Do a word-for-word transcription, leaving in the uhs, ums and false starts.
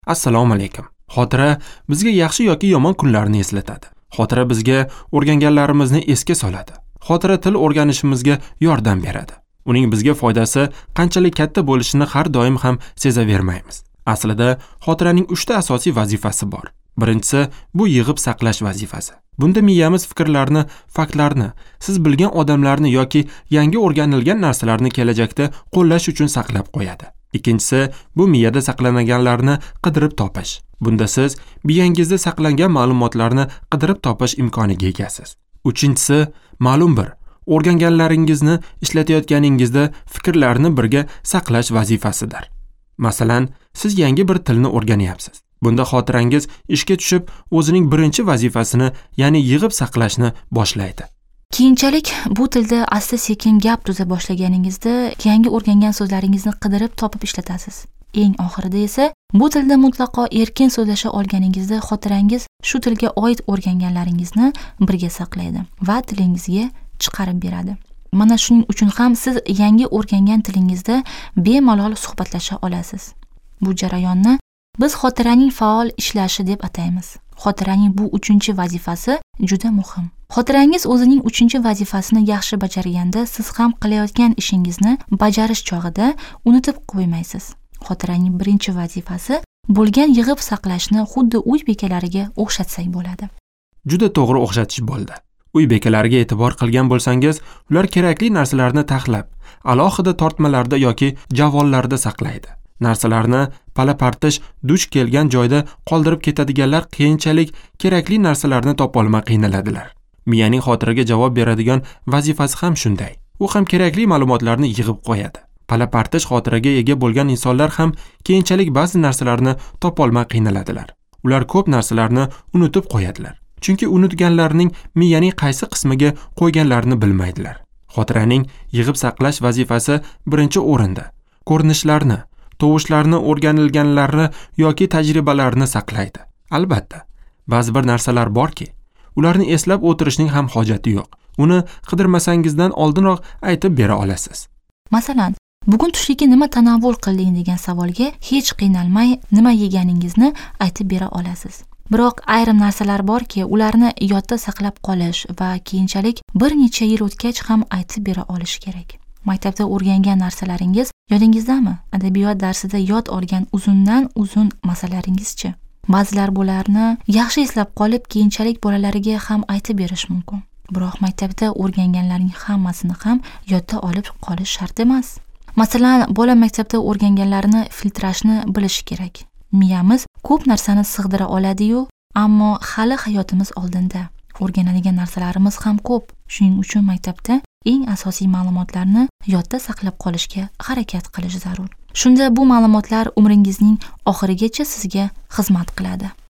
Assalomu alaykum. Xotira bizga yaxshi yoki yomon kunlarni eslatadi. Xotira bizga o'rganganlarimizni esga soladi. Xotira til o'rganishimizga yordam beradi. Uning bizga foydasi qanchalik katta bo'lishini har doim ham sezavermaymiz. Aslida xotiraning uchta asosiy vazifasi bor. Birinchisi bu yig'ib saqlash vazifasi. Bunda miyamiz fikrlarni, faktlarni, siz bilgan odamlarni yoki yangi o'rganilgan narsalarni kelajakda qo'llash uchun saqlab qo'yadi. Ikkinchisi bu miyada saqlanganlarni qidirib topish. Bunda siz miyangizda saqlangan ma'lumotlarni qidirib topish imkoniga egasiz. Uchinchisi ma'lum bir o'rganganlaringizni ishlatayotganingizda fikrlarni birga saqlash vazifasidir. Masalan, siz yangi bir tilni o'rganyapsiz. Bunda xotirangiz ishga tushib, o'zining birinchi vazifasini, ya'ni yig'ib saqlashni boshlaydi. Keyinchalik bu tilda asta-sekin gap tuza boshlaganingizda yangi o'rgangan so'zlaringizni qidirib topib ishlatasiz. Eng oxirida esa bu tilda mutlaqo erkin so'zlasha olganingizda xotirangiz shu tilga oid o'rganganlaringizni birga saqlaydi va tilingizga chiqarib beradi. Mana shuning uchun ham siz yangi o'rgangan tilingizda bemalol suhbatlasha olasiz. Bu jarayonni biz xotiraning faol ishlashi deb ataymiz. Xotiraning bu uchinchi vazifasi juda muhim. Xotirangiz o'zining uchinchi vazifasini yaxshi bajarganda siz ham qilayotgan ishingizni bajarish chog'ida unutib qo'ymaysiz. Xotiraning birinchi vazifasi bo'lgan yig'ib saqlashni xuddi uy bekalariga o'xshatsak bo'ladi. Juda to'g'ri o'xshatish bo'ldi. Uy bekalariga e'tibor qilgan bo'lsangiz, ular kerakli narsalarni taxlab, alohida tortmalarda yoki javonlarda saqlaydi. Narsalarni pala-partish duch kelgan joyda qoldirib ketadiganlar keyinchalik kerakli narsalarni topolmay qiynaladilar. Miyaning xotiraga javob beradigan vazifasi ham shunday. U ham kerakli ma'lumotlarni yig'ib qo'yadi. Pala-partish xotiraga ega bo'lgan insonlar ham keyinchalik ba'zi narsalarni topolmay qiynaladilar. Ular ko'p narsalarni unutib qo'yadilar. Chunki unutganlarning miyaning qaysi qismiga qo'yganlarini bilmaydilar. Xotiraning yig'ib saqlash vazifasi birinchi o'rinda. Ko'rinishlarni, tovushlarni, o'rganilganlarni yoki tajribalarni saqlaydi. Albatta, ba'zi bir narsalar borki, ularni eslab o'tirishning ham hojati yo'q. Uni qidirmasangizdan oldinroq aytib bera olasiz. Masalan, bugun tushlikka nima tanovvul qilding degan savolga hech qiynalmay nima yeganingizni aytib bera olasiz. Biroq ayrim narsalar borki, ularni yodda saqlab qolish va keyinchalik bir necha yil o'tgach ham aytib bera olish kerak. Maktabda o'rgangan narsalaringiz yodingizdami? Adabiyot darsida yod olgan uzundan uzun masalalaringizchi? Ba'zilar bularni yaxshi eslab qolib, keyinchalik bolalariga ham aytib berish mumkin. Biroq maktabda o'rganganlarning hammasini ham yodda olib qolish shart emas. Masalan, bola maktabda o'rganganlarini filtrashni bilish kerak. Miyamiz ko'p narsani sig'dira oladi-yu, ammo hali hayotimiz oldinda. O'rganadigan narsalarimiz ham ko'p. Shuning uchun maktabda eng asosiy ma'lumotlarni yodda saqlab qolishga harakat qilish zarur. Shunda bu ma'lumotlar umringizning oxirigacha sizga xizmat qiladi.